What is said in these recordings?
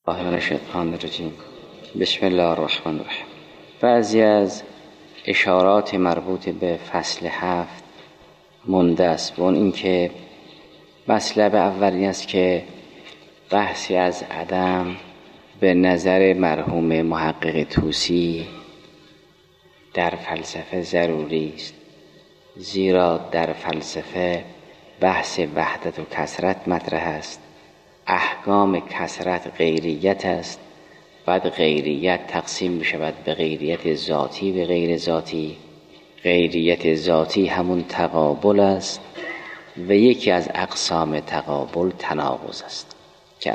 من الشیطان الرجیم. بسم الله الرحمن الرحیم. بعضی از اشارات مربوط به فصل 7 مونده است و اون این که مطلب اولی است که بحثی از عدم به نظر مرحوم محقق طوسی در فلسفه ضروری است، زیرا در فلسفه بحث وحدت و کثرت مطرح است. احکام کثرت غیریت است، بعد غیریت تقسیم می شود به غیریت ذاتی و غیر ذاتی. غیریت ذاتی همون تقابل است و یکی از اقسام تقابل تناقض است که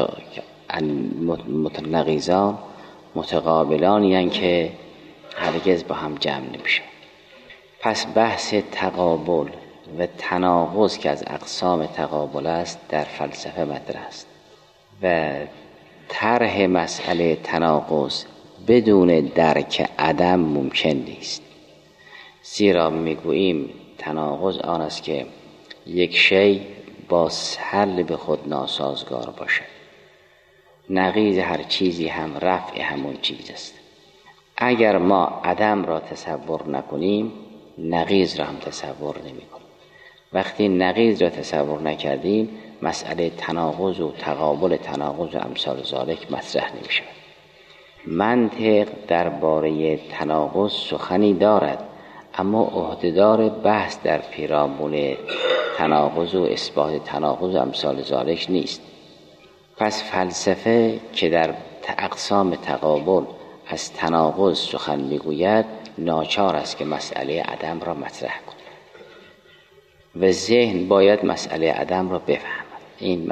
المتناقضان متقابلان یعنی که هرگز با هم جمع نمیشه. پس بحث تقابل و تناقض که از اقسام تقابل است در فلسفه مطرح است و طرح مسئله تناقض بدون درک عدم ممکن نیست، زیرا میگوییم تناقض آن است که یک شی با حل به خود ناسازگار باشد. نقیض هر چیزی هم رفع همون چیز است. اگر ما عدم را تصور نکنیم نقیض را هم تصور نمی کنیم. وقتی نقیض را تصور نکردیم مسئله تناقض و تقابل تناقض و امثال ذالک مطرح نمی شود. منطق درباره تناقض سخنی دارد، اما عهده‌دار بحث در پیرامون تناقض و اثبات تناقض و امثال ذالک نیست. پس فلسفه که در اقسام تقابل از تناقض سخن میگوید ناچار است که مسئله عدم را مطرح کند و ذهن باید مسئله عدم را بفهمد. این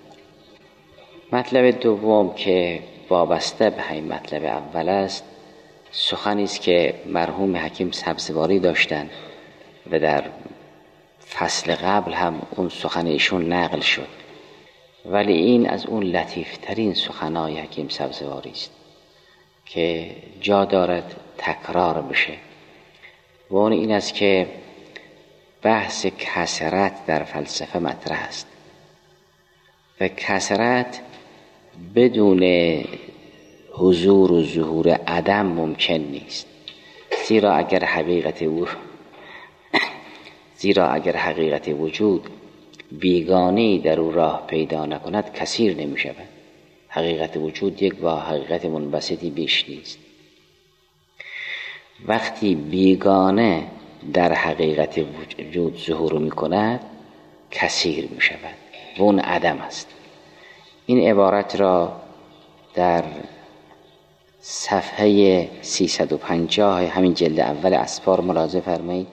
مطلب دوم که وابسته به همین مطلب اول است سخنی است که مرحوم حکیم سبزواری داشتند و در فصل قبل هم اون سخن ایشون نقل شد، ولی این از اون لطیفترین سخنای حکیم سبزواری است که جا دارد تکرار بشه و اون این است که بحث کثرت در فلسفه مطرح است و کثرت بدون حضور و ظهور عدم ممکن نیست، زیرا اگر حقیقت وجود بیگانه‌ای در او راه پیدا نکند کثیر نمی شود. حقیقت وجود یک با حقیقت منبسطی بیش نیست. وقتی بیگانه در حقیقت وجود ظهور می کند کثیر می شود و اون عدم است. این عبارت را در صفحه 350 همین جلد اول اسفار ملاحظه فرمایید.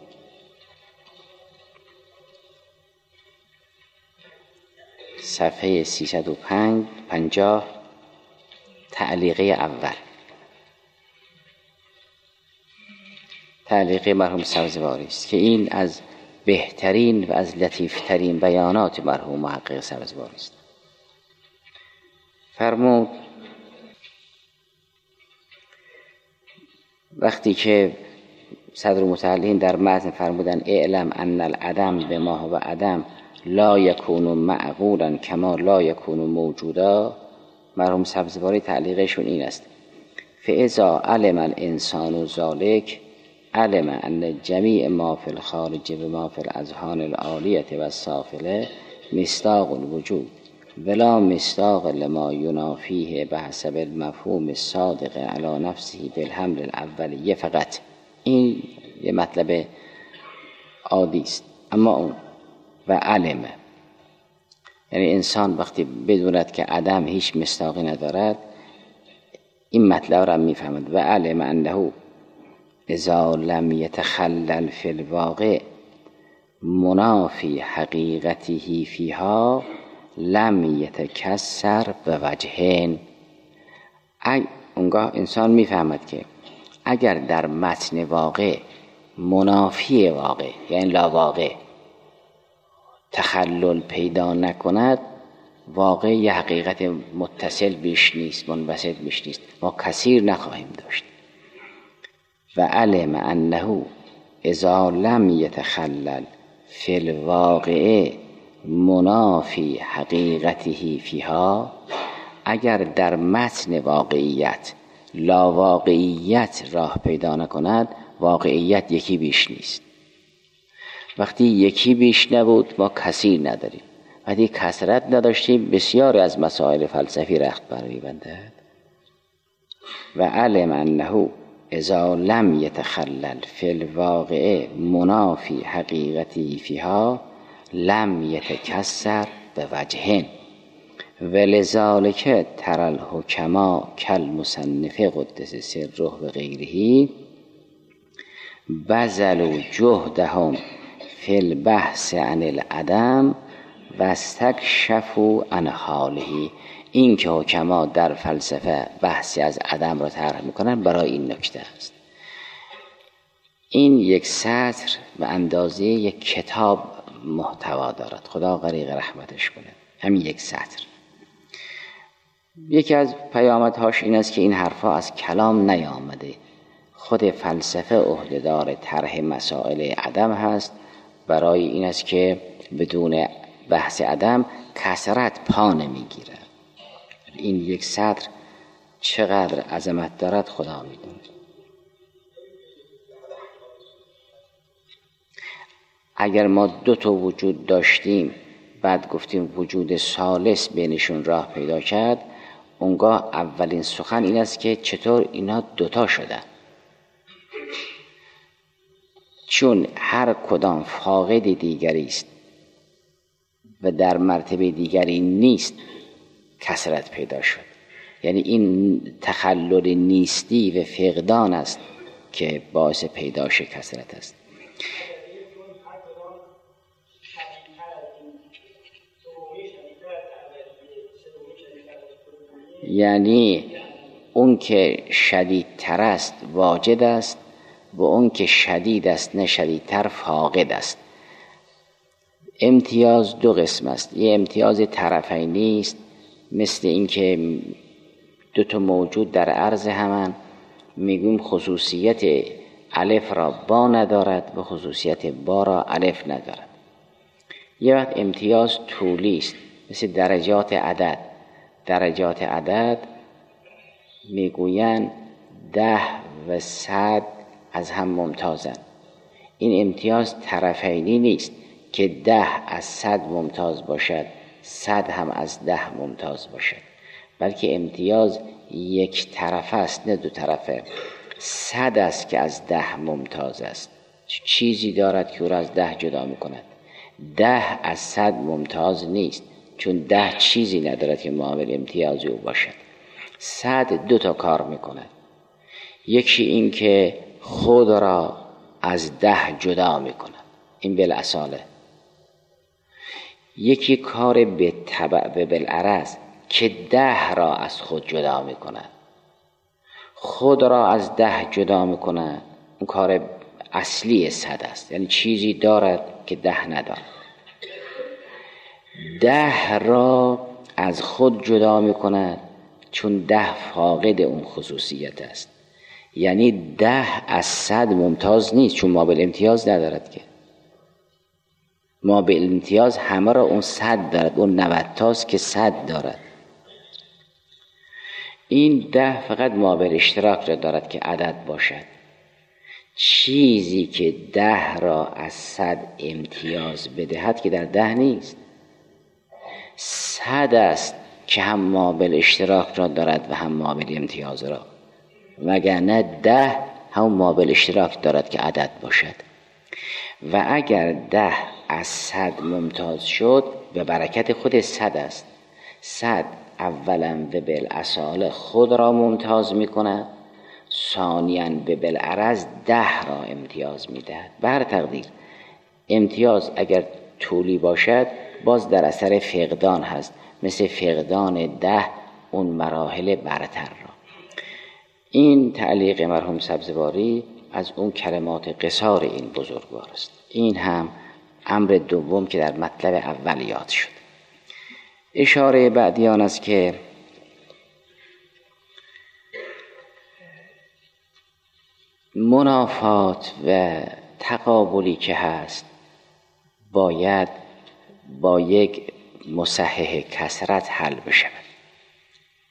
صفحه 350 تعلیقه اول، تعلیقه مرحوم سبزواری است که این از بهترین و از لطیفترین بیانات مرحوم محقق سبزواری است. فرمود وقتی که صدر متعلین در متن فرمودن اعلم ان العدم بما هو عدم لا یکون معقولا کما لا یکون موجودا، مرحوم سبزواری تعلیقشون این است: فاذا علم الانسان ذلک علم ان جمیع ما فی الخارج و ما فی الاذهان العالیه و السافله مصداق الوجود ولا مصداق لما ینافیه بحسب المفهوم الصادق علی نفسه بالحمل الاولیه. فقط این یه مطلب عادی است، اما اون و علمه یعنی انسان وقتی بدوند که عدم هیچ مصداقی ندارد این مطلب را میفهمد. و علم انه اذا لم يتخلل فی الواقع منافی حقیقته فیها لم یتکسر به وجهین. اونگاه انسان میفهمد که اگر در متن واقع منافی واقع یعنی لا واقع تخلل پیدا نکند واقع یه حقیقت متصل بیش نیست، منبسط بیش نیست، ما کثیر نخواهیم داشت. و علم انه اذا لم یتخلل فی الواقع منافی حقیقته فیها اگر در متن واقعیت لاواقعیت راه پیدا نکند، واقعیت یکی بیش نیست. وقتی یکی بیش نبود ما کثیر نداریم، وقتی کثرت نداشتیم بسیاری از مسائل فلسفی رخت بر می‌بندد. و علم انه اذا لم يتخلل فی الواقع منافی حقیقتی فیها لم يتکسر بوجه ولذالک تری الحکما کالمصنف قدس سره و غیره بذلوا جهدهم فی البحث عن العدم و استکشفوا عن حاله. این که حکما در فلسفه بحثی از عدم را طرح میکنن برای این نکته است. این یک سطر به اندازه یک کتاب محتوا دارد، خدا غریق رحمتش کنه. همین یک سطر. یکی از پیامدهاش این است که این حرفا از کلام نیامده، خود فلسفه عهدهدار طرح مسائل عدم هست. برای این است که بدون بحث عدم کثرت پا نمیگیره. این یک سطر چقدر عظمت دارد خدا میدونه. اگر ما دو تا وجود داشتیم بعد گفتیم وجود ثالث بینشون راه پیدا کرد، اونگاه اولین سخن این است که چطور اینا دوتا شدن، چون هر کدام فاقد دیگری است و در مرتبه دیگری نیست کثرت پیدا شد. یعنی این تخلل نیستی و فقدان است که باعث پیداش کثرت است. یعنی اون که شدیدتر است واجد است و اون که شدید است نه شدیدتر فاقد است. امتیاز دو قسم است. یه امتیاز طرفینی است، مثل این که دو تا موجود در عرض همان، میگویم خصوصیت الف را با ندارد و خصوصیت با را الف ندارد. یه وقت امتیاز طولی است، مثل درجات عدد. درجات عدد میگویند 10 و 100 از هم ممتازند. این امتیاز طرفینی نیست که 10 از 100 ممتاز باشد، 100 هم از 10 ممتاز باشد، بلکه امتیاز یک طرف است نه دو طرفه. 100 است که از 10 ممتاز است. چیزی دارد که او را از 10 جدا میکند. 10 از 100 ممتاز نیست، چون 10 چیزی ندارد که معامل امتیازی او باشد. 100 دو تا کار میکند. یکی این که خود را از 10 جدا میکند، این بالاصاله. یکی کار به تبع و بالعرض که 10 را از خود جدا میکند. خود را از 10 جدا میکند، اون کار اصلی 100 است. یعنی چیزی دارد که 10 ندارد. 10 را از خود جدا میکند چون 10 فاقد اون خصوصیت است. یعنی 10 از 100 ممتاز نیست، چون ما بالامتیاز ندارد که. ما بالامتیاز همه را اون 100 دارد، اون 90 تاست که 100 دارد. این 10 فقط ما بالاشتراک را دارد که عدد باشد. چیزی که 10 را از 100 امتیاز بدهد که در 10 نیست. 100 است که هم ما بالاشتراک را دارد و هم ما بالامتیاز را، وگرنه 10 هم ما بالاشتراک دارد که عدد باشد. و اگر 10 از 100 ممتاز شد به برکت خود 100 است. 100 اولا به بالاصاله خود را ممتاز میکنه، ثانیاً به بالعرض 10 را امتیاز میدهد. بر تقدیر امتیاز اگر طولی باشد باز در اثر فقدان هست، مثل فقدان 10 اون مراحل برتر را. این تعلیق مرحوم سبزواری از اون کلمات قصار این بزرگوار است. این هم امر دوم که در مطلب اول یاد شد. اشاره بعدی آن است که منافات و تقابلی که هست باید با یک مصحح کثرت حل بشود.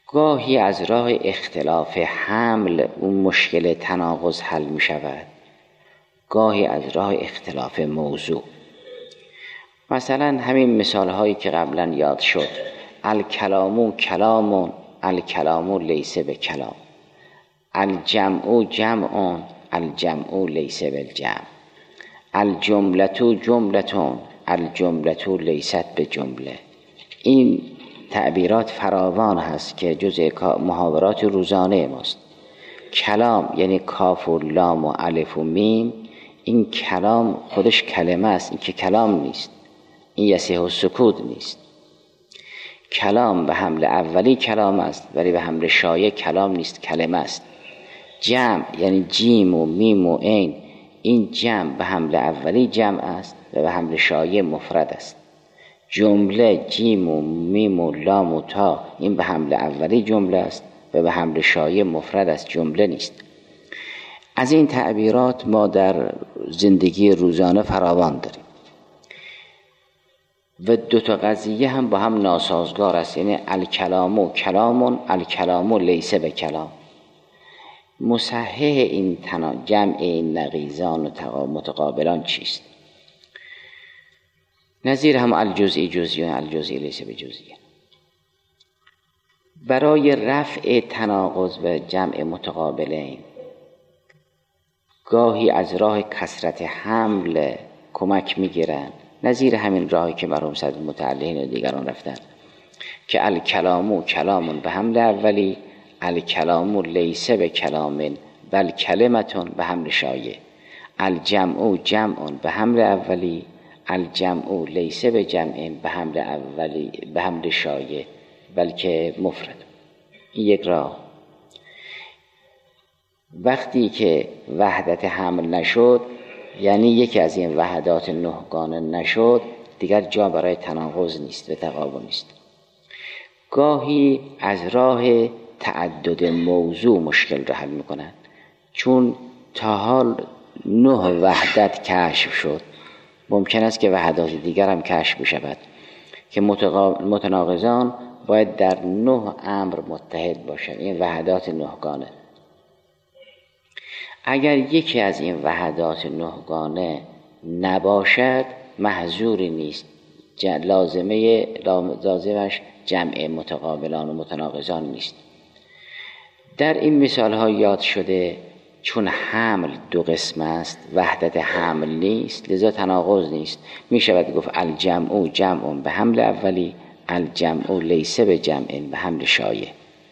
گاهی از راه اختلاف حمل اون مشکل تناقض حل می شود، گاهی از راه اختلاف موضوع. مثلا همین مثال هایی که قبلا یاد شد، الکلام کلام، الکلام لیس بکلام، الجمع جمع، الجمع لیس بالجمع، الجمله جمله، الجمله لیست بجمله. این تعبیرات فراوان هست که جزء محاورات روزانه ماست. کلام یعنی کاف و لام و الف و میم، این کلام خودش کلمه است، این که کلام نیست، این یصح السکوت نیست. کلام به حمل اولی کلام است ولی به حمل شایع کلام نیست، کلمه است. جمع یعنی جیم و میم و عین، این جمع به حمل اولی جمع است و به حمل شایع مفرد است. جمله جیم و میم و لام و تا، این به حمل اولی جمله است و به حمل شایع مفرد است، جمله نیست. از این تعبیرات ما در زندگی روزانه فراوان داریم و دو تا قضیه هم با هم ناسازگار است. یعنی الکلام کلام، الکلام لیس بکلام. مصحح این جمع این نقیضان و متقابلان چیست؟ نظیر هم الجزئی جزئی، الجزئی لیس بجزئی. برای رفع تناقض و جمع متقابلین گاهی از راه کثرت حمل کمک میگیرن، نظیر همین راهی که مرحوم صدر متعلقین و دیگران رفتن که الکلام کلام به حمل اولی، الکلام لیس بکلام بل کلمتون به حمل شایع، الجمع جمع به حمل اولی، الجمع لیس بجمع به حمل اولی به حمل شایع بلکه مفرد. این یک راه. وقتی که وحدت حمل نشد، یعنی یکی از این وحدات نهگانه نشد، دیگر جا برای تناقض نیست و تقابل نیست. گاهی از راه تعدد موضوع مشکل را حل میکنند، چون تا حال 9 وحدت کشف شد، ممکن است که وحدات دیگر هم کشف بشود که متناقضان باید در 9 امر متحد باشند. این وحدات نهگانه. اگر یکی از این وحدات نهگانه نباشد محظوری نیست، لازمش جمع متقابلان و متناقضان نیست. در این مثال ها یاد شده چون حمل 2 قسم است، وحدت حمل نیست، لذا تناقض نیست. می شود گفت الجمع جمع به حمل اولی، الجمع لیس بجمع به حمل شایع.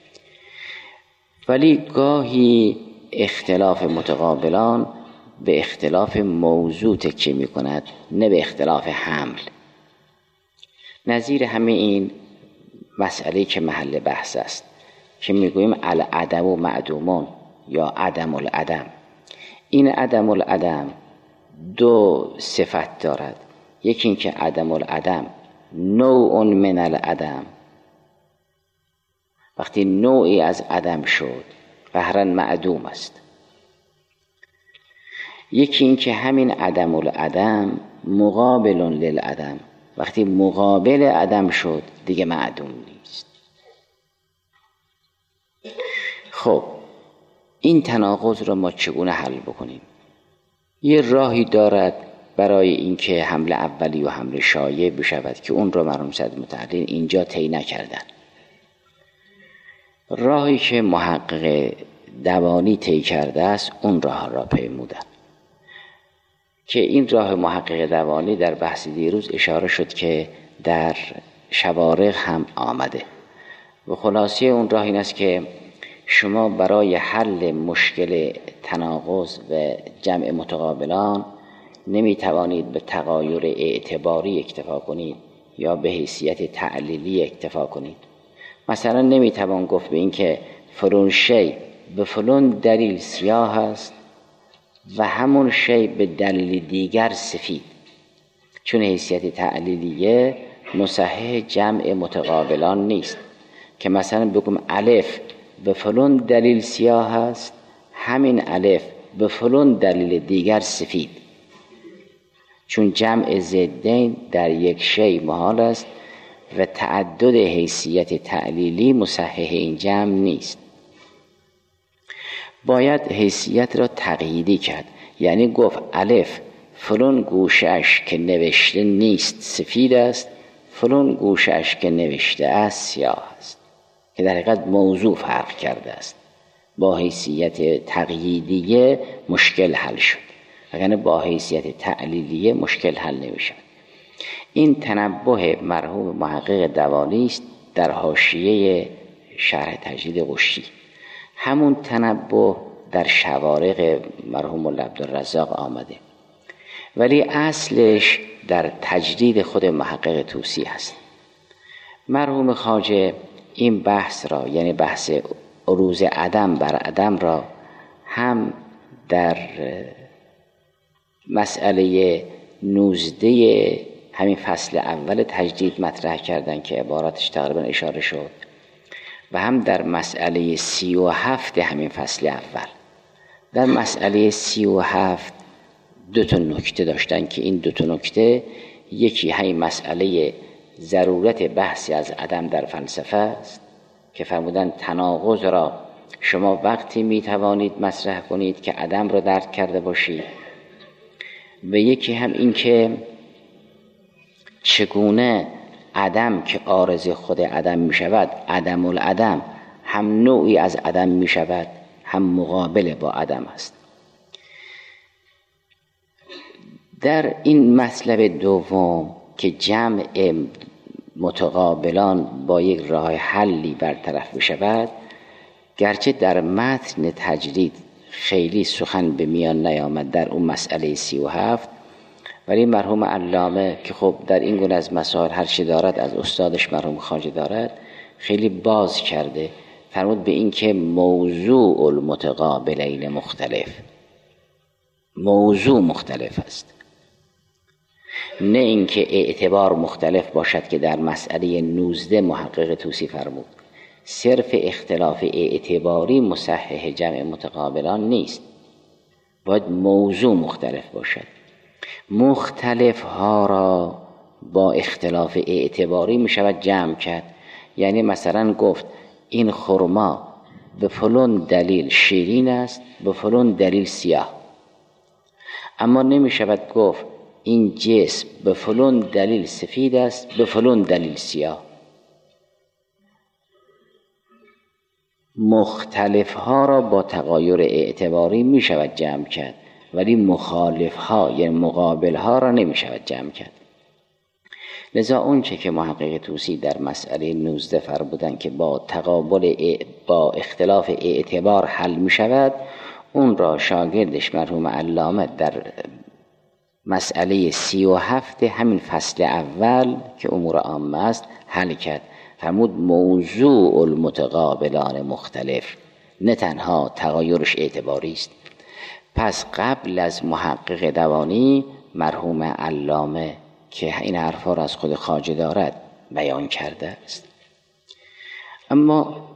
ولی گاهی اختلاف متقابلان به اختلاف موضوع تکیه می کند، نه به اختلاف حمل. نظیر همه این مسئله که محل بحث است که می گوییم العدم و معدومون یا عدم العدم. این عدم العدم 2 صفت دارد. یکی این که عدم العدم نوع من العدم، وقتی نوعی از عدم شد قهرا معدوم است. یکی این که همین عدم العدم مقابل للعدم، وقتی مقابل عدم شد دیگه معدوم نیست. خب این تناقض رو ما چگونه حل بکنیم؟ یه راهی دارد برای اینکه حمل اولی و حمل شایع بشود که اون رو مرحوم صدر متعلقین اینجا طی نکردن. راهی که محقق دوانی طی کرده است اون راه را پیمودن، که این راه محقق دوانی در بحث دیروز اشاره شد که در شوارق هم آمده و خلاصه اون راه این است که شما برای حل مشکل تناقض و جمع متقابلان نمی توانید به تغایر اعتباری اکتفا کنید یا به حیثیت تعلیلی اکتفا کنید. مثلا نمی توان گفت به این که فلان شی به فلان دلیل سیاه است و همون شی به دلیل دیگر سفید، چون حیثیت تعلیلیه مصحح جمع متقابلان نیست. که مثلا بگم الف به فلان دلیل سیاه است، همین الف به فلان دلیل دیگر سفید، چون جمع ضدین در یک شی محال است و تعدد حیثیت تعلیلی مصحح این جمع نیست. باید حیثیت را تقییدی کرد، یعنی گفت الف فلان گوشش که نوشته نیست سفید است، فلان گوشش که نوشته است سیاه است، که در حقیقت موضوع فرق کرده است. با حیثیت تقییدیه مشکل حل شد، اگر با حیثیت تعلیلیه مشکل حل نمیشه. این تنبه مرحوم محقق دوانی است در حاشیه شرح تجدید قشتی. همون تنبه در شوارق مرحوم مولا عبدالرزاق آمده، ولی اصلش در تجدید خود محقق طوسی هست. مرحوم خواجه این بحث را، یعنی بحث عروض عدم بر عدم را، هم در مسئله 19 همین فصل اول تجدید مطرح کردن که عباراتش تقریبا اشاره شد، و هم در مسئله 37 همین فصل اول. در مسئله 37 دو تا نکته داشتن که این دو تا نکته، یکی همین مسئله ضرورت بحثی از عدم در فلسفه است که فرمودن تناقض را شما وقتی میتوانید مطرح کنید که عدم را درک کرده باشید، و یکی هم این که چگونه عدم که عارض خود عدم می شود، عدم العدم هم نوعی از عدم می شود، هم مقابل با عدم است. در این مطلب دوم که جمع متقابلان با یک راه حلی برطرف می شود، گرچه در متن تجدید خیلی سخن به میان نیامد در اون مسئله 37، ولی مرحوم علامه که خب در این گونه از مسائل هر چی دارد از استادش مرحوم خواجه دارد، خیلی باز کرده. فرمود به این که موضوع المتقابلین مختلف، موضوع مختلف است، نه اینکه اعتبار مختلف باشد که در مسئله 19 محقق طوسی فرمود. صرف اختلاف اعتباری مصحح جمع متقابلان نیست، باید موضوع مختلف باشد. مختلف ها را با اختلاف اعتباری می شود جمع کرد. یعنی مثلا گفت این خرما به فلان دلیل شیرین است، به فلان دلیل سیاه، اما نمی شود گفت این جسم به فلان دلیل سفید است، به فلان دلیل سیاه. مختلف ها را با تغایر اعتباری می شود جمع کرد، ولی مخالف ها یعنی مقابل ها را نمی شود جمع کرد. لذا اون چه که محقق طوسی در مسئله 19 فرمودن که با تقابل با اختلاف اعتبار حل می شود، اون را شاگردش مرحوم علامه در مسئله 37 همین فصل اول که امور عامه است حل کرد. فرمود موضوع المتقابلان مختلف، نه تنها تغایرش اعتباری است. پس قبل از محقق دوانی مرحوم علامه که این حرفا را از خود خواجه دارد بیان کرده است. اما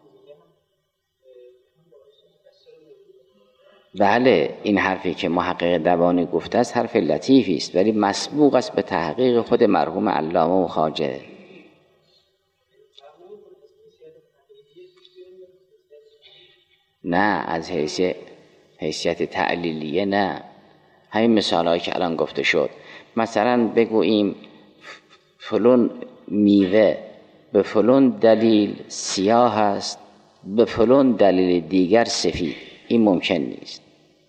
بله، این حرفی که محقق دوانی گفته است حرف لطیفی است، ولی مسبوق است به تحقیق خود مرحوم علامه و خواجه. نه، از حیثیت تعلیلیه نه. همین مثالهایی که الان گفته شد، مثلا بگوییم فلان میوه به فلان دلیل سیاه است، به فلان دلیل دیگر سفید، این ممکن نیست.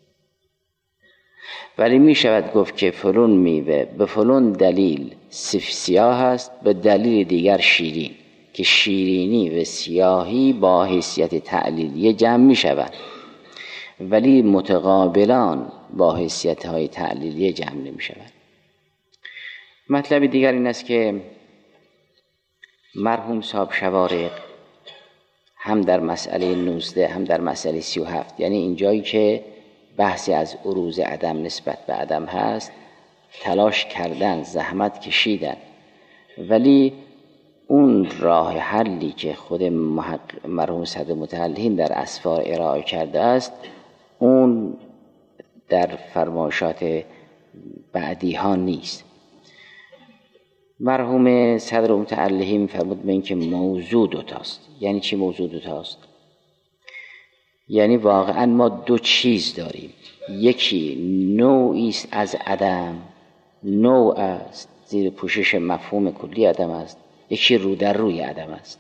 ولی می شود گفت که فلان میوه به فلان دلیل سیاه است، به دلیل دیگر شیرین، که شیرینی و سیاهی با حیثیت تعلیلیه جمع می شود، ولی متقابلان با حیثیت های تعلیلیه جمع نمی شود. مطلب دیگر این است که مرحوم صاحب شوارق هم در مسئله 19 هم در مسئله 37، یعنی این جایی که بحثی از عروض عدم نسبت به عدم هست، تلاش کردن، زحمت کشیدن، ولی اون راه حلی که خود مرحوم صدر متحلین در اسفار ارائه کرده است، اون در فرمایشات بعدی ها نیست. مرحوم صدر متعلهی می‌فرمود به این که موضوع دوتاست. یعنی چی موضوع دوتاست؟ یعنی واقعا ما دو چیز داریم، یکی نوعی است از عدم، نوع است زیر پوشش مفهوم کلی عدم است، یکی رو در روی عدم است.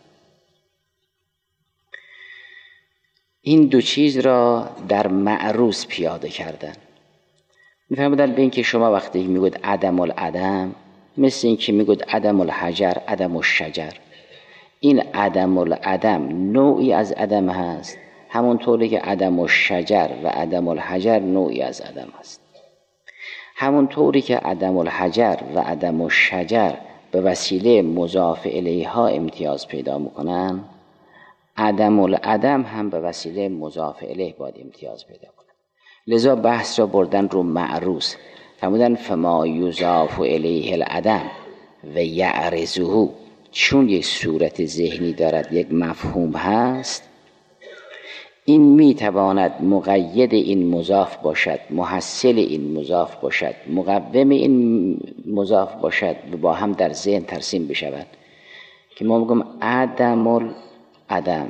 این دو چیز را در معروض پیاده کردن. می‌فرمودن به این که شما وقتی میگوید عدم العدم، مثل این که میگوید عدم الحجر، عدم الشجر. این عدم العدم نوعی از عدم هست، همونطوری که عدم الشجر و عدم الحجر نوعی از عدم هست. همونطوری که عدم الحجر و عدم الشجر به وسیله مضاف الیها امتیاز پیدا میکنن، عدم العدم هم به وسیله مضاف الیه باید امتیاز پیدا کنن. لذا بحث را بردن رو معروض، فرمودن فما یضاف الیه العدم و یعرضه، چون یک صورت ذهنی دارد، یک مفهوم هست، این میتواند مقید این مضاف باشد، محصل این مضاف باشد، مقوم این مضاف باشد و با هم در ذهن ترسیم بشود. که ما میگم عدم العدم.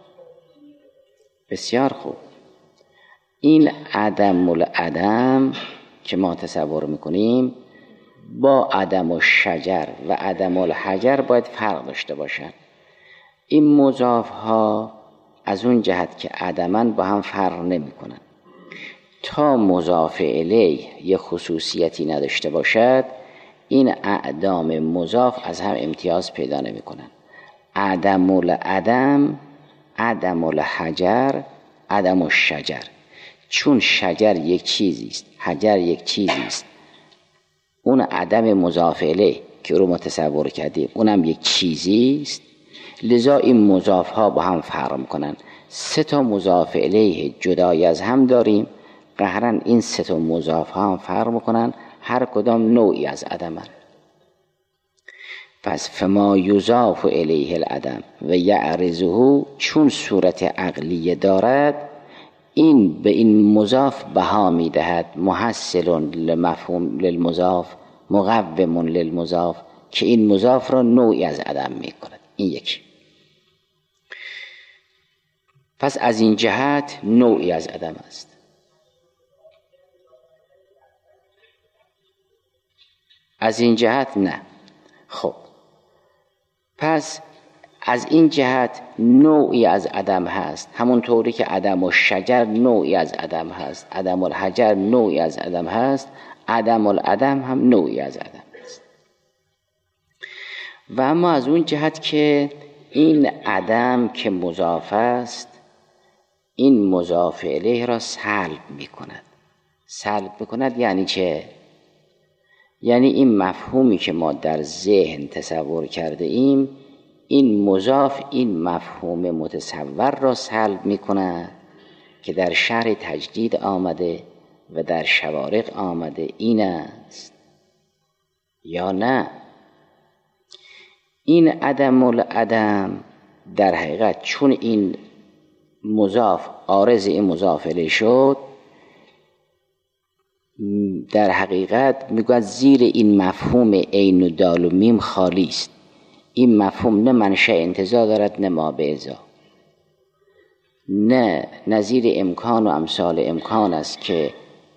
بسیار خوب، این عدم العدم که ما تصور میکنیم با عدم الشجر و عدم الحجر باید فرق داشته باشند. این مضاف ها از اون جهت که عدماً با هم فرق نمی کنن. تا مضاف الیه یه خصوصیتی نداشته باشد، این اعدام مضاف از هم امتیاز پیدا نمی کنن. عدم العدم، عدم الحجر، عدم الشجر. چون شجر یک چیزی است، حجر یک چیزی است، اون عدم مضاف الیه که رو متصور کردیم اونم یک چیزی است، لذا این مضاف ها با هم فرق میکنن. سه تا مضاف الیه جدای از هم داریم، قهرن این سه تا مضاف ها هم فرق میکنن، هر کدام نوعی از عدمن. پس فما یضاف الیه العدم و یعرضه، چون صورت عقلیه دارد، این به این مضاف بها میدهد، محصل لمفهوم للمضاف، مقوم للمضاف، که این مضاف را نوعی از عدم میکند. این یکی. پس از این جهت نوعی از عدم است. از این جهت نه. خب پس از این جهت نوعی از عدم هست، همونطوری که عدم الشجر نوعی از عدم هست، عدم الحجر نوعی از عدم هست، عدم العدم هم نوعی از عدم هست. و اما از اون جهت که این عدم که مضاف است، این مضاف الیه را سلب می کند. سلب میکند یعنی چه؟ یعنی این مفهومی که ما در ذهن تصور کرده ایم، این مضاف این مفهوم متصور را سلب می کند که در شرح تجدید آمده و در شوارق آمده این است یا نه؟ این عدم العدم در حقیقت چون این مضاف عارض این مضاف الیه شد، در حقیقت میگوید زیر این مفهوم عین و دال و میم خالی است. این مفهوم نه منشأ انتزاع دارد نه مابعضا، نه نظیر امکان و امثال امکان است که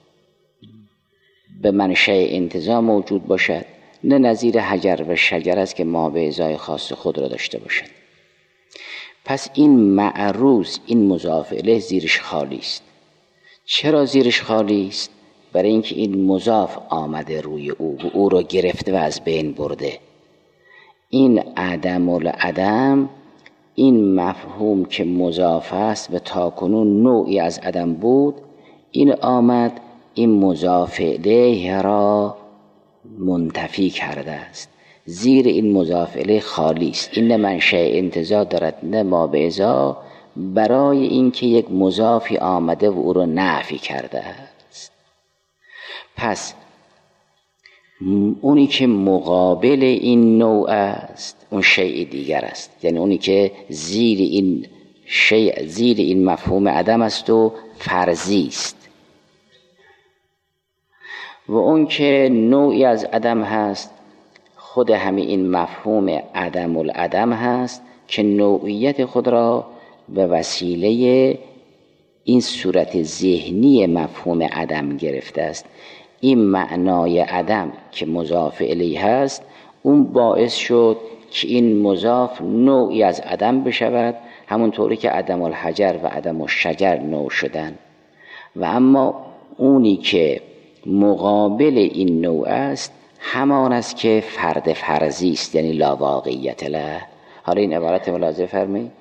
به منشأ انتزاع موجود باشد، نه نظیر حجر و شجر است که مابعضای خاص خود را داشته باشد. پس این معروض، این مضاف الیه زیرش خالی است. چرا زیرش خالی است؟ برای اینکه این مضاف آمده روی او را گرفته و از بین برده. این عدم العدم، این مفهوم که مضاف است و تاکنون نوعی از عدم بود، این آمد این مضاف الیه را منتفی کرده است. زیر این مضاف الیه خالی است. این نه منشأ انتزاع دارد نه مابعضا، برای اینکه یک مضافی آمده و او را نفی کرده است. پس اونی که مقابل این نوع است اون شیء دیگر است، یعنی اونی که زیر این شیء، زیر این مفهوم عدم است و فرضی است، و اون که نوعی از عدم هست خود همین این مفهوم عدم العدم هست که نوعیت خود را به وسیله این صورت ذهنی مفهوم عدم گرفته است. این معنای عدم که مضاف الیه هست، اون باعث شد که این مضاف نوعی از عدم بشود، همونطوری که عدم الحجر و عدم الشجر نوع شدن. و اما اونی که مقابل این نوع است همان است که فرد فرضی است، یعنی لا واقعیت له. حالا این عبارت ملاحظه فرمایید.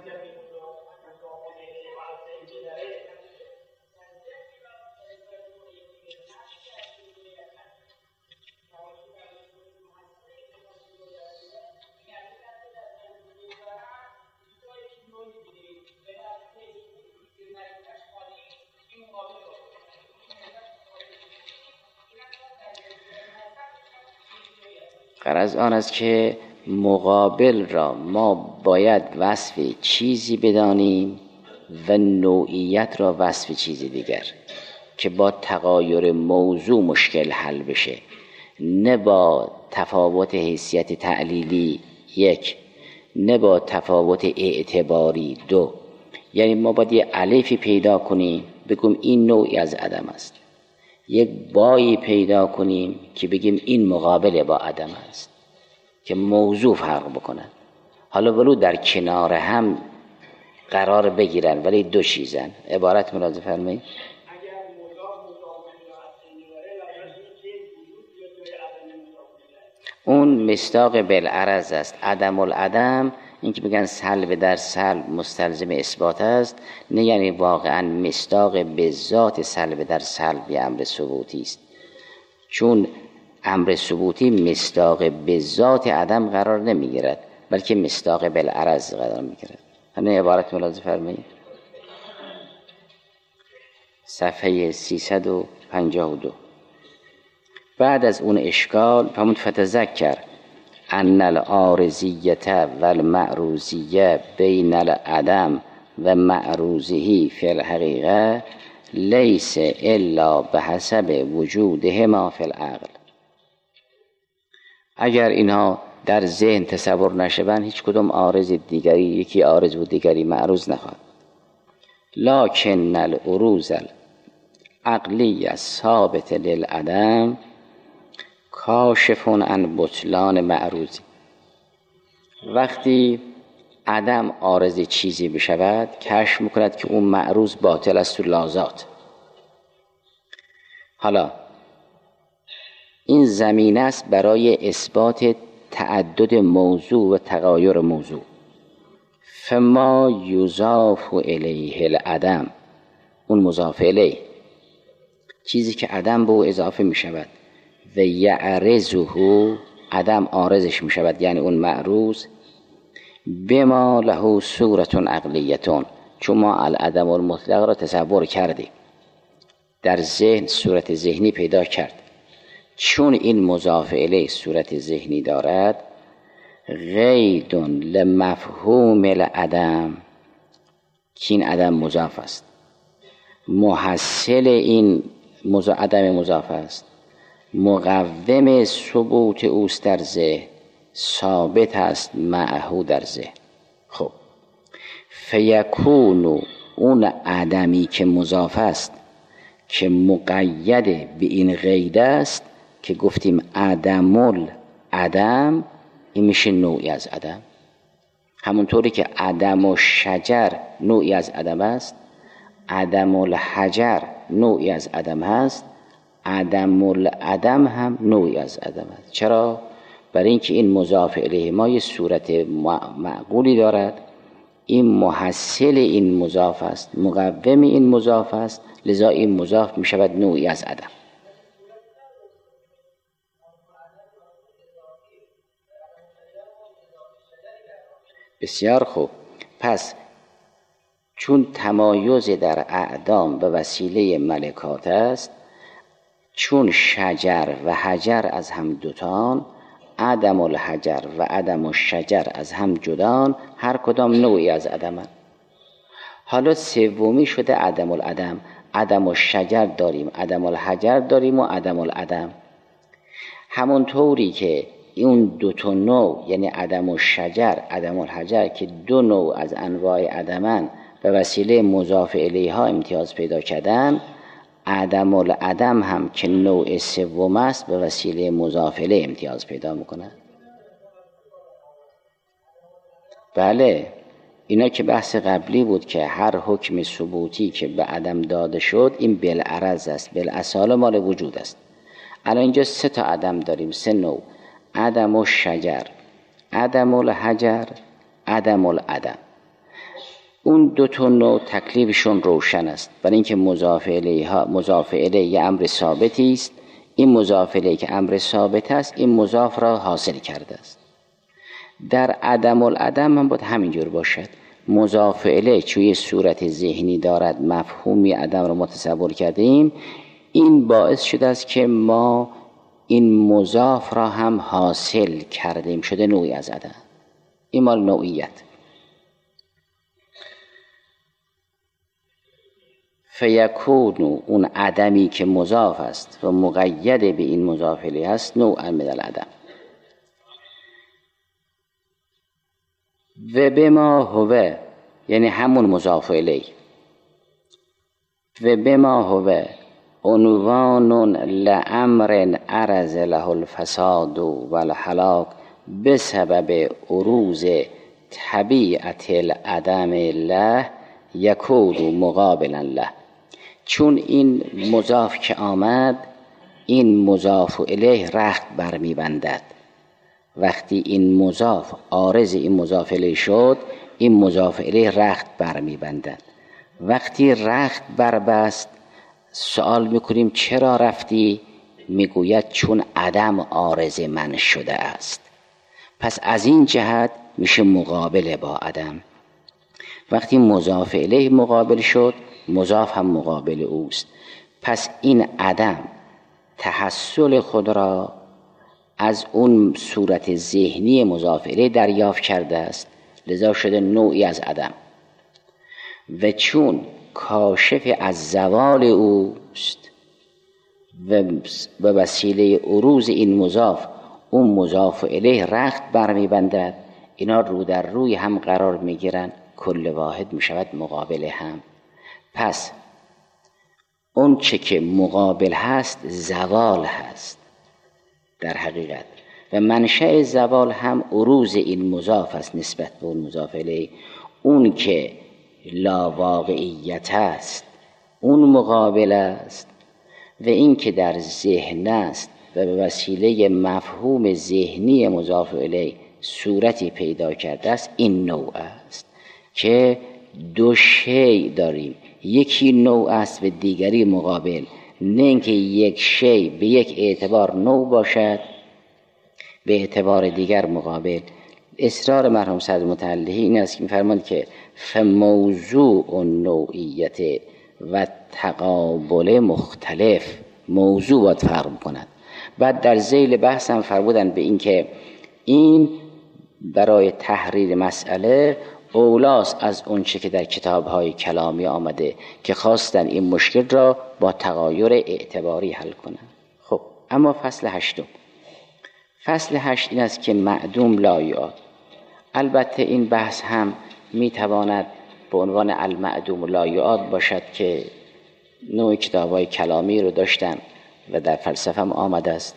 غرض آن است که مقابل را ما باید وصف چیزی بدانیم و نوعیت را وصف چیزی دیگر، که با تغایر موضوع مشکل حل بشه، نه با تفاوت حیثیت تعلیلی یک، نه با تفاوت اعتباری دو. یعنی ما باید یه الفی پیدا کنیم بگیم این نوعی از عدم است، یک بایی پیدا کنیم که بگیم این مقابل با عدم است، که موضوع فرق بکنن. حالا ولو در کنار هم قرار بگیرن ولی دو چیزن. عبارت ملاحظه فرمایید. اون مصداق بالعرض است. عدم العدم، این که بگن سلب در سلب مستلزم اثبات است، نه یعنی واقعا مصداق به ذات سلب در سلب یه امر ثبوتی است، چون امر ثبوتی مصداق به ذات عدم قرار نمیگیرد بلکه مصداق بالعرض قرار میگیرد. همین عبارت ملاحظه فرمایید. صفحه 352. بعد از اون اشکال فرمود فتذکر ان العارضیت و المعروضیه بین العدم و معروضه فی الحقیقه لیس الا بحسب وجودهما فی العقل. اگر اینها در ذهن تصور نشوند هیچ کدوم عارض دیگری، یکی عارض و دیگری معروض نخواهد. لکن العروض العقلی ثابت للعدم کاشف عن بطلان معروضی. وقتی عدم عارض چیزی بشود کشف میکند که اون معروض باطل است تو لازات. حالا این زمینه است برای اثبات تعدد موضوع و تغایر موضوع. فما یضاف الیه العدم، اون مضاف الیه، چیزی که عدم به او اضافه می شود، و یعرضه، عدم عارضش می شود، یعنی اون معروض، بما له صورت عقلیتون، چون ما العدم المطلق را تصور کردیم، در ذهن صورت ذهنی پیدا کرد. چون این مضاف الیه صورت ذهنی دارد، غید لمفهوم العدم، که این عدم مضاف است، محصل این عدم مضاف است، مقوم ثبوت اوست در ذهن، ثابت است معهو در ذهن. خب فیکون اون عدمی که مضاف است که مقید به این غید است که گفتیم عدم العدم، این میشه نوعی از عدم. همونطوری که عدم الشجر نوعی از عدم است، عدم الحجر نوعی از عدم هست، عدم العدم هم نوعی از عدم است. چرا؟ برای اینکه این مضاف الیه ما یه صورت معقولی دارد، این محصل این مضاف است، مقوم این مضاف است، لذا این مضاف می شود نوعی از عدم. بسیار خوب. پس چون تمایز در اعدام به وسیله ملکات است، چون شجر و حجر از هم دوتان، عدم الحجر و عدم الشجر از هم جدان، هر کدام نوعی از عدم. حالا سومی شده عدم العدم، عدم الشجر داریم، عدم الحجر داریم و عدم العدم. همونطوری که اون دو تا نوع یعنی عدم و شجر عدم الحجر که دو نوع از انواع عدمن به وسیله مضاف الیها امتیاز پیدا کردن، عدم العدم هم که نوع سوم است به وسیله مضاف الیه امتیاز پیدا میکنه. بله اینا که بحث قبلی بود که هر حکم ثبوتی که به عدم داده شد این بالعرض است، بالاصاله مال وجود است. الان اینجا 3 تا عدم داریم، 3 نوع: عدم الشجر، عدم الحجر، عدم العدم. اون 2 تا نوع تکلیفشون روشن است، برای اینکه مضاف الیه امر ثابتی است. این مضاف الیه که امر ثابت است این مضاف را حاصل کرده است. در عدم العدم هم باید همینجور باشد. مضاف الیه چوی صورت ذهنی دارد، مفهومی عدم را متصور کردیم، این باعث شده است که ما این مضاف را هم حاصل کردیم، شده نوعی از عدم. این مال نوعیت. فیکون اون عدمی که مضاف است و مقید به این مضاف الیه است نوعا من العدم. و بما هو یعنی همون مضاف الیه، و بما هو عنوان لامر عرض له الفساد و الهلاک بسبب عروض طبیعت العدم له یکون مقابلا له. چون این مضاف که آمد این مضاف الیه رخت برمی بندد. وقتی این مضاف عارض این مضاف الیه شد این مضاف الیه رخت برمی بندد. وقتی رخت بربست سوال میکنیم چرا رفتی؟ میگوید چون عدم عارض من شده است. پس از این جهت میشه مقابل با عدم. وقتی مضاف الیه مقابل شد مضاف هم مقابل اوست. پس این عدم تحصل خود را از اون صورت ذهنی مضاف الیه دریافت کرده است، لذا شده نوعی از عدم. و چون کاشف از زوال اوست و به وسیله عروض این مضاف اون مضاف الیه رخت برمی بندد، اینا رو در روی هم قرار می گیرن، کل واحد می شود مقابل هم. پس اون چه که مقابل هست زوال هست در حقیقت، و منشأ زوال هم عروض این مضاف است نسبت به اون مضاف الیه. اون که لا واقعیت است اون مقابل است، و این که در ذهن است و به وسیله مفهوم ذهنی مضاف الیه صورتی پیدا کرده است این نوع است. که دو شیء داریم، یکی نوع است و دیگری مقابل، نه اینکه یک شیء به یک اعتبار نوع باشد به اعتبار دیگر مقابل. اصرار مرحوم صدر متعلهی این است که می‌فرماند که فموضوع النوعیت و تقابل مختلف، موضوع باید فرق کند. بعد در ذیل بحث هم فرمودن به این که این برای تحریر مسئله اولاست از اون چه که در کتاب‌های کلامی آمده که خواستن این مشکل را با تغایر اعتباری حل کنند. خب اما فصل 8 این است که معدوم لا یعاد. البته این بحث هم میتواند به عنوان المعدوم لا یعاد باشد که نوع کتاب‌های کلامی رو داشتن و در فلسفه هم آمده است،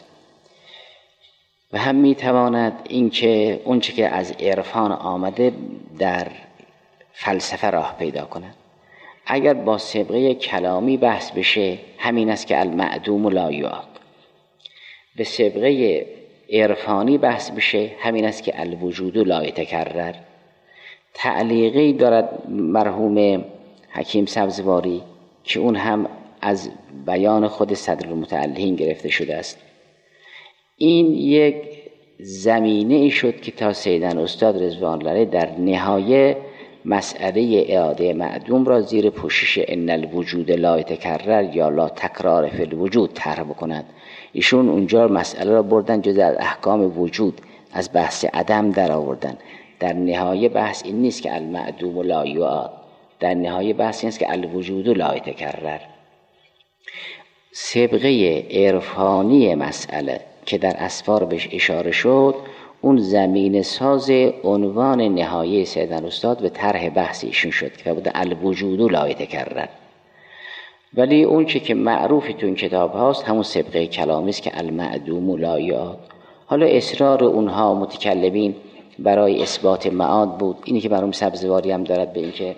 و هم میتواند این که اون چه که از عرفان آمده در فلسفه راه پیدا کند. اگر با سابقه کلامی بحث بشه همین است که المعدوم لا یعاد، به سابقه عرفانی بحث بشه همین است که الوجود لا یتکرر. تعلیقی دارد مرحوم حکیم سبزواری که اون هم از بیان خود صدر المتعلهین گرفته شده است. این یک زمینه ای شد که تا سیدن استاد رضوان الله در نهایه مسئله اعاده معدوم را زیر پوشش ان الوجود لا یتکرر یا لا تکرار فی الوجود طرح بکنند. ایشون اونجا مسئله را بردن جز از احکام وجود، از بحث عدم در آوردن. در نهایه بحث این نیست که المعدوم لا یعاد، در نهایه بحث این است که الوجود لا یتکرر. سابقه عرفانی مسئله که در اسفار بهش اشاره شد، اون زمین ساز عنوان نهایی سیدنا استاد و طرح بحث ایشون شد که بود الوجود لا یتکرر. ولی اون چه که معروف تو این کتاب هاست همون سبقه کلامی است که المعدوم لا یعاد. حالا اصرار اونها متکلمین برای اثبات معاد بود. اینی که برام سبزواری هم دارد به این که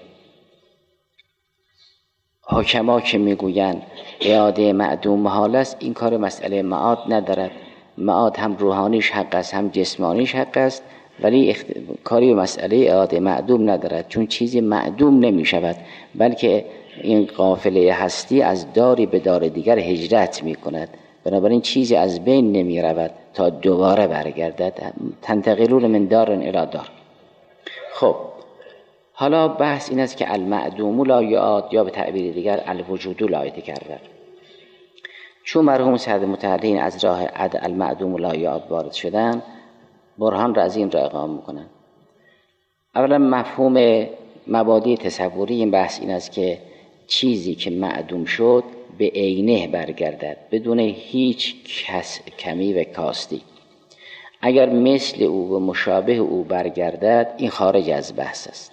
حکما که میگوین اعاده معدوم محال است، این کار مسئله معاد ندارد. معاد هم روحانیش حق است هم جسمانیش حق است، ولی کاری به مسئله اعاده معدوم ندارد، چون چیزی معدوم نمی شود، بلکه این قافله هستی از داری به دار دیگر هجرت می کند، بنابراین چیزی از بین نمی رود تا دوباره برگردد. تنتقلون من دار الی دار. خب حالا بحث این است که المعدوم لا یعاد، یا به تعبیر دیگر الوجود لا یتکرر. چون مرحوم سید متحرین از راه المعدوم لا یعاد وارد شدن، برهان را از این را اقامه میکنن. اولا مفهوم مبادی تصوری این بحث این است که چیزی که معدوم شد به عینه برگردد بدون هیچ کمی و کاستی. اگر مثل او و مشابه او برگردد این خارج از بحث است.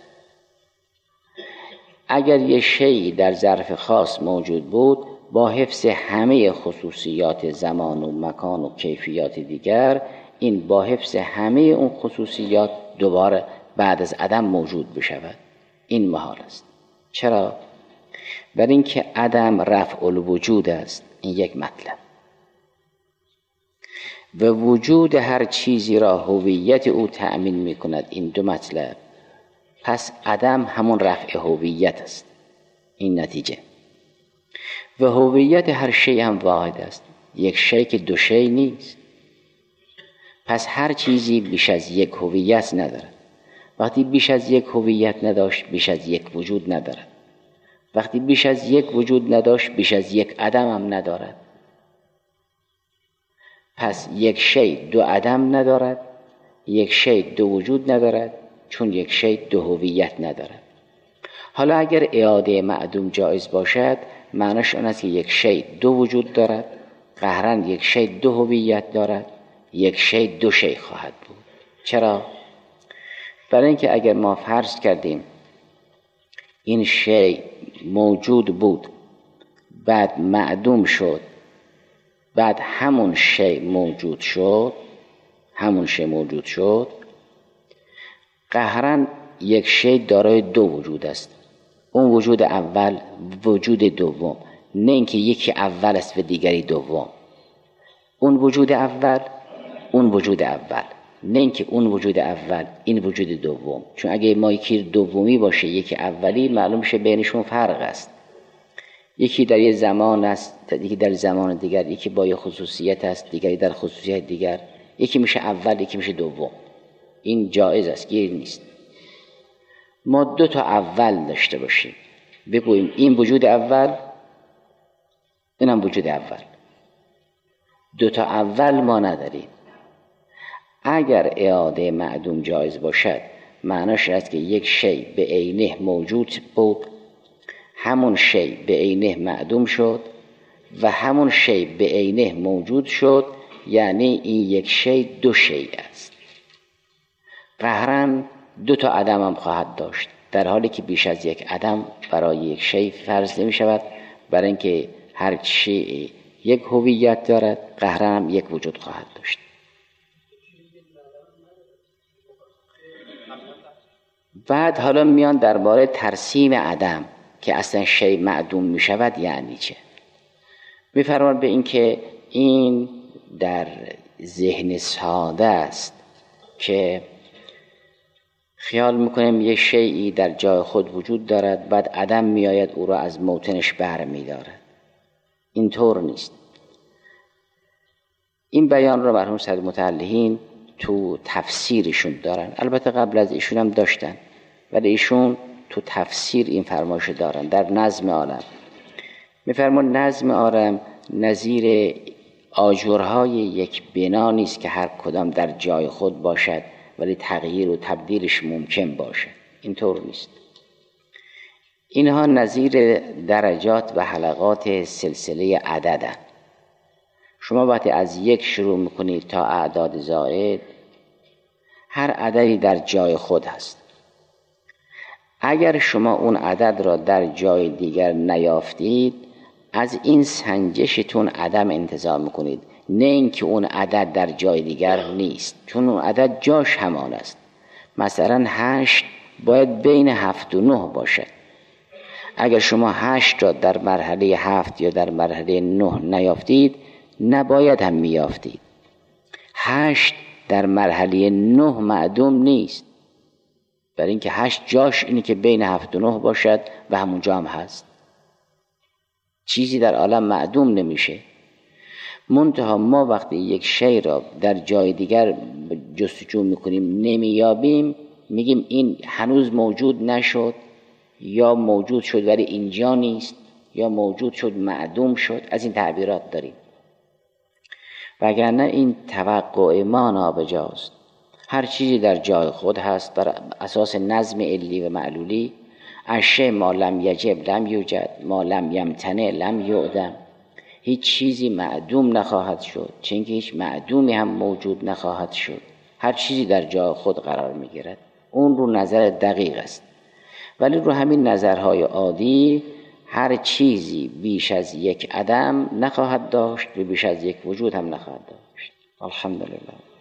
اگر یه شیء در ظرف خاص موجود بود با حفظ همه خصوصیات زمان و مکان و کیفیات دیگر، این با حفظ همه اون خصوصیات دوباره بعد از عدم موجود بشود، این محال است. چرا؟ برای اینکه عدم رفع الوجود است، این یک مطلب، و وجود هر چیزی را هویت او تأمین می کند، این دو مطلب. پس عدم همون رفع هویت است، این نتیجه. و هویت هر شی هم واحد است، یک شی که دو شی نیست. پس هر چیزی بیش از یک هویت ندارد. وقتی بیش از یک هویت نداشت بیش از یک وجود ندارد. وقتی بیش از یک وجود نداشت بیش از یک عدم هم ندارد. پس یک شی دو عدم ندارد، یک شی دو وجود ندارد، چون یک شی دو هویت ندارد. حالا اگر اعاده معدوم جایز باشد، معنیش آن است که یک شی دو وجود دارد، قهراً یک شی دو هویت دارد، یک شی دو شی خواهد بود. چرا؟ برای اینکه اگر ما فرض کردیم این شی موجود بود بعد معدوم شد، بعد همون شی موجود شد، قهراً یک شی دارای دو وجود است. اون وجود اول وجود دوم، نه اینکه یکی اول است و دیگری دوم. اون وجود اول نه اینکه اون وجود اول این وجود دوم. چون اگه ما یکی دومی باشه یکی اولی، معلوم شه بینشون فرق است. یکی در یه زمان است، یکی در زمان دیگر، یکی با یه خصوصیت است، دیگری در خصوصیت دیگر، یکی میشه اول یکی میشه دوم. این جایز است، گیر نیست. ما دو تا اول داشته باشیم، بگوییم این وجود اول اینم وجود اول. دو تا اول ما نداریم. اگر اعاده معدوم جایز باشد، معناش است که یک شی به عینه موجود بود، همون شی به عینه معدوم شد و همون شی به عینه موجود شد، یعنی این یک شی دو شی است. قهراً دو تا عدم هم خواهد داشت، در حالی که بیش از یک عدم برای یک شی فرض نمی شود، برای اینکه هر شی یک هویت دارد، قهراً هم یک وجود خواهد داشت. بعد حالا میان درباره ترسیم عدم که اصلا شی معدوم می شود یعنی چه. میفرمان به این که این در ذهن ساده است که خیال میکنیم یه شیئی در جای خود وجود دارد، بعد عدم میآید او را از موطنش بر میدارد. اینطور نیست. این بیان را مرحوم سید متعلهین تو تفسیرشون دارن، البته قبل از ایشون هم داشتن، ولی ایشون تو تفسیر این فرمایش دارن. در نظم عالم میفرمان نظم عالم نظیر آجرهای یک بنا نیست که هر کدام در جای خود باشد ولی تغییر و تبدیلش ممکن باشد. اینطور نیست. اینها نظیر درجات و حلقات سلسله عددن. شما وقتی از یک شروع میکنید تا اعداد زائد، هر عددی در جای خود هست. اگر شما اون عدد را در جای دیگر نیافتید، از این سنجشتون عدم انتظار میکنید، نه اینکه اون عدد در جای دیگر نیست، چون اون عدد جاش همان است. مثلا 8 باید بین 7 و 9 باشد. اگر شما 8 را در مرحله 7 یا در مرحله 9 نیافتید، نباید هم میافتید. 8 در مرحله 9 معدوم نیست، برای اینکه 8 جاش اینه که بین 7 و 9 باشد و همونجا هم هست. چیزی در عالم معدوم نمیشه. منتها ما وقتی یک شی را در جای دیگر جستجو میکنیم نمییابیم، میگیم این هنوز موجود نشد، یا موجود شد ولی اینجا نیست، یا موجود شد معدوم شد. از این تعبیرات داریم. وگرنه این توقع ما نابجاست. هر چیزی در جای خود هست بر اساس نظم علی و معلولی. الشیء ما لم یجب لم یوجد، ما لم یمتنع لم یعدم. هیچ چیزی معدوم نخواهد شد، چون که هیچ معدومی هم موجود نخواهد شد. هر چیزی در جای خود قرار میگیرد. اون رو نظر دقیق است. ولی رو همین نظرهای عادی هر چیزی بیش از یک عدم نخواهد داشت و بیش از یک وجود هم نخواهد داشت. الحمدلله.